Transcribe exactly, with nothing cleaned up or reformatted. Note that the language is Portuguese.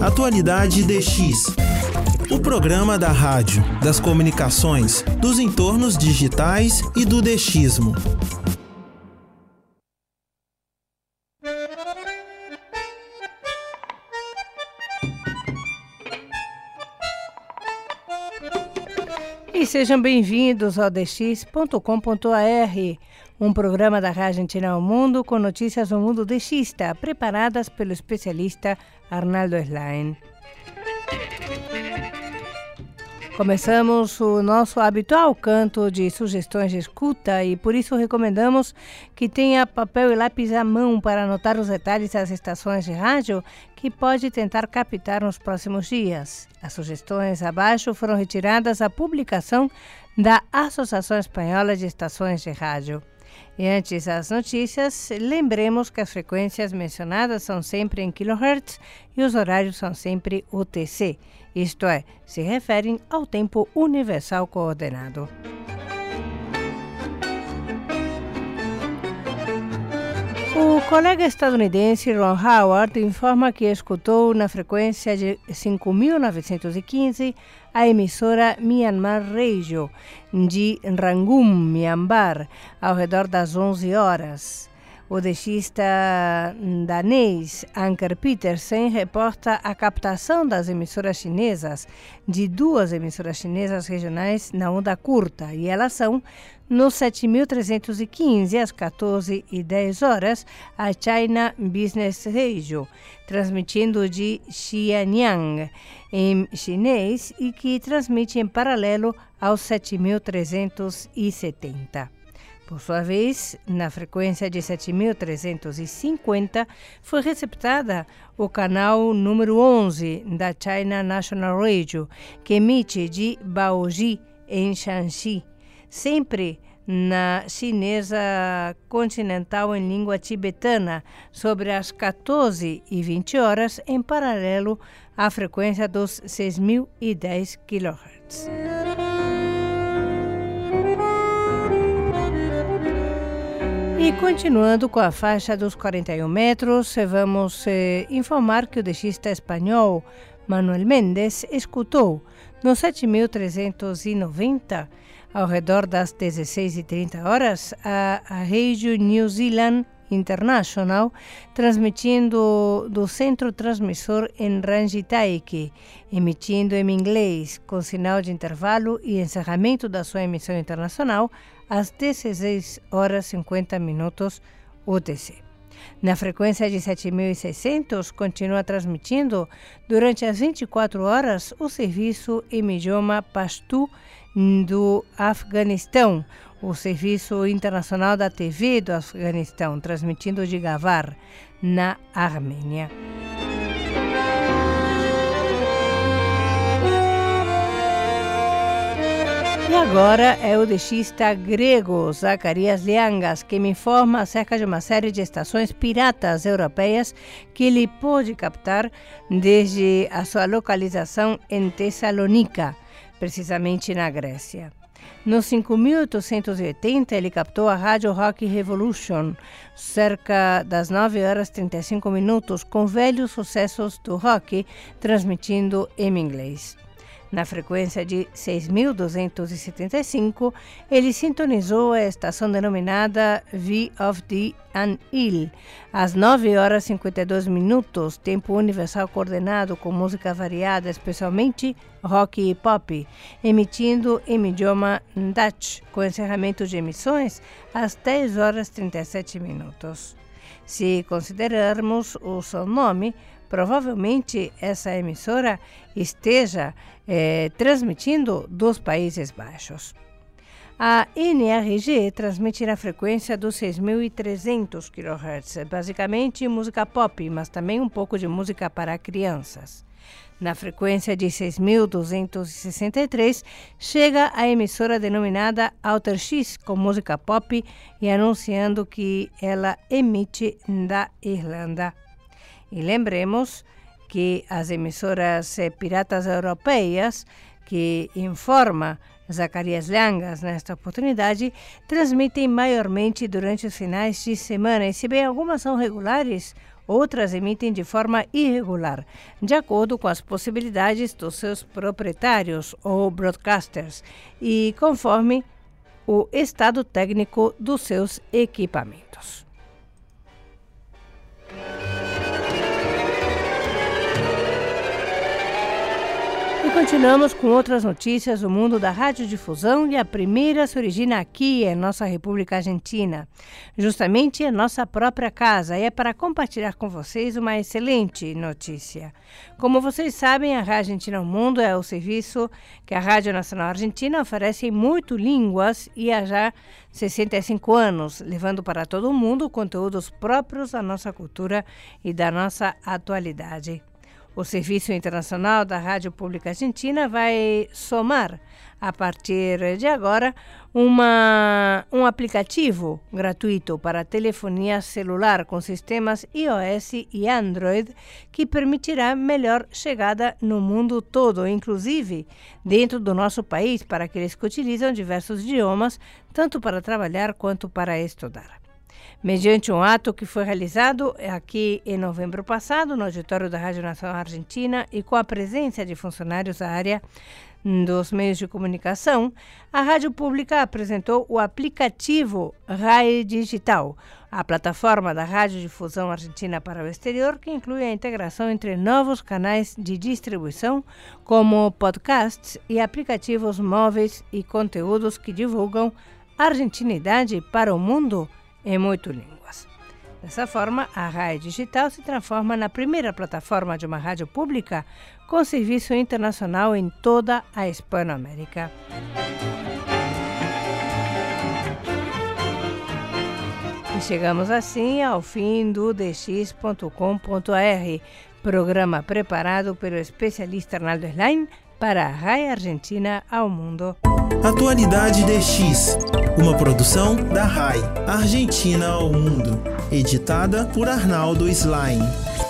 Atualidade D X. O programa da rádio, das comunicações, dos entornos digitais e do DXismo. E sejam bem-vindos ao d x ponto com ponto a r, um programa da Rádio Argentina ao Mundo com notícias do mundo DXista, preparadas pelo especialista Arnaldo Slain. Começamos o nosso habitual canto de sugestões de escuta e por isso recomendamos que tenha papel e lápis à mão para anotar os detalhes das estações de rádio que pode tentar captar nos próximos dias. As sugestões abaixo foram retiradas da publicação da Associação Espanhola de Estações de Rádio. E antes das notícias, lembremos que as frequências mencionadas são sempre em kilohertz e os horários são sempre U T C, isto é, se referem ao tempo universal coordenado. O colega estadunidense Ron Howard informa que escutou na frequência de cinco mil novecentos e quinze a emissora Myanmar Radio de Rangoon, Myanmar, ao redor das onze horas. O DXista danês Anker Petersen reporta a captação das emissoras chinesas, de duas emissoras chinesas regionais na onda curta, e elas são no sete mil trezentos e quinze, às quatorze e dez horas, a China Business Radio, transmitindo de Xianyang, em chinês, e que transmite em paralelo aos sete mil trezentos e setenta. Por sua vez, na frequência de sete mil trezentos e cinquenta, foi receptada o canal número onze da China National Radio, que emite de Baoji, em Shanxi, sempre na chinesa continental em língua tibetana, sobre as quatorze e vinte horas, em paralelo à frequência dos seis mil e dez quilohertz. E continuando com a faixa dos quarenta e um metros, vamos eh, informar que o DXista espanhol Manuel Mendes escutou no sete mil trezentos e noventa, ao redor das dezesseis e trinta horas, a, a Rádio New Zealand International, transmitindo do centro transmissor em Rangitaiki, emitindo em inglês, com sinal de intervalo e encerramento da sua emissão internacional, às dezesseis horas e cinquenta minutos U T C. Na frequência de sete mil e seiscentos, continua transmitindo durante as vinte e quatro horas o serviço em idioma Pashto do Afeganistão, o Serviço Internacional da T V do Afeganistão, transmitindo de Gavar, na Armênia. E agora é o DXista grego Zacarias Liangas que me informa acerca de uma série de estações piratas europeias que ele pôde captar desde a sua localização em Tessalônica, precisamente na Grécia. No cinco mil oitocentos e oitenta, ele captou a Rádio Rock Revolution, cerca das nove horas e trinta e cinco minutos, com velhos sucessos do rock, transmitindo em inglês. Na frequência de seis mil duzentos e setenta e cinco, ele sintonizou a estação denominada V of the An-Il, às nove horas e cinquenta e dois minutos, tempo universal coordenado com música variada, especialmente rock e pop, emitindo em idioma Dutch, com encerramento de emissões às dez horas e trinta e sete minutos. Se considerarmos o seu nome, provavelmente essa emissora esteja eh, transmitindo dos Países Baixos. A N R G transmite na frequência dos seis mil e trezentos quilohertz, basicamente música pop, mas também um pouco de música para crianças. Na frequência de seis mil duzentos e sessenta e três, chega a emissora denominada Outer X, com música pop e anunciando que ela emite da Irlanda. E lembremos que as emissoras eh, piratas europeias, que informa Zacarias Liangas nesta oportunidade, transmitem maiormente durante os finais de semana, e se bem algumas são regulares, outras emitem de forma irregular, de acordo com as possibilidades dos seus proprietários ou broadcasters e conforme o estado técnico dos seus equipamentos. E continuamos com outras notícias do mundo da radiodifusão, e a primeira se origina aqui em nossa República Argentina, justamente em nossa própria casa, e é para compartilhar com vocês uma excelente notícia. Como vocês sabem, a Rádio Argentina ao Mundo é o serviço que a Rádio Nacional Argentina oferece em muitas línguas e há já sessenta e cinco anos, levando para todo o mundo conteúdos próprios da nossa cultura e da nossa atualidade. O Serviço Internacional da Rádio Pública Argentina vai somar, a partir de agora, uma, um aplicativo gratuito para telefonia celular com sistemas iOS e Android que permitirá melhor chegada no mundo todo, inclusive dentro do nosso país, para aqueles que utilizam diversos idiomas, tanto para trabalhar quanto para estudar. Mediante um ato que foi realizado aqui em novembro passado, no auditório da Rádio Nacional Argentina e com a presença de funcionários da área dos meios de comunicação, a Rádio Pública apresentou o aplicativo RAI Digital, a plataforma da Radiodifusão Argentina para o exterior, que inclui a integração entre novos canais de distribuição, como podcasts e aplicativos móveis e conteúdos que divulgam argentinidade para o mundo em muitas línguas. Dessa forma, a Rádio Digital se transforma na primeira plataforma de uma rádio pública com serviço internacional em toda a Hispanoamérica. E chegamos assim ao fim do d x ponto com ponto a r, programa preparado pelo especialista Arnaldo Slain para a Rádio Argentina ao Mundo. Atualidade D X, uma produção da R A I Argentina ao Mundo, editada por Arnaldo Slain.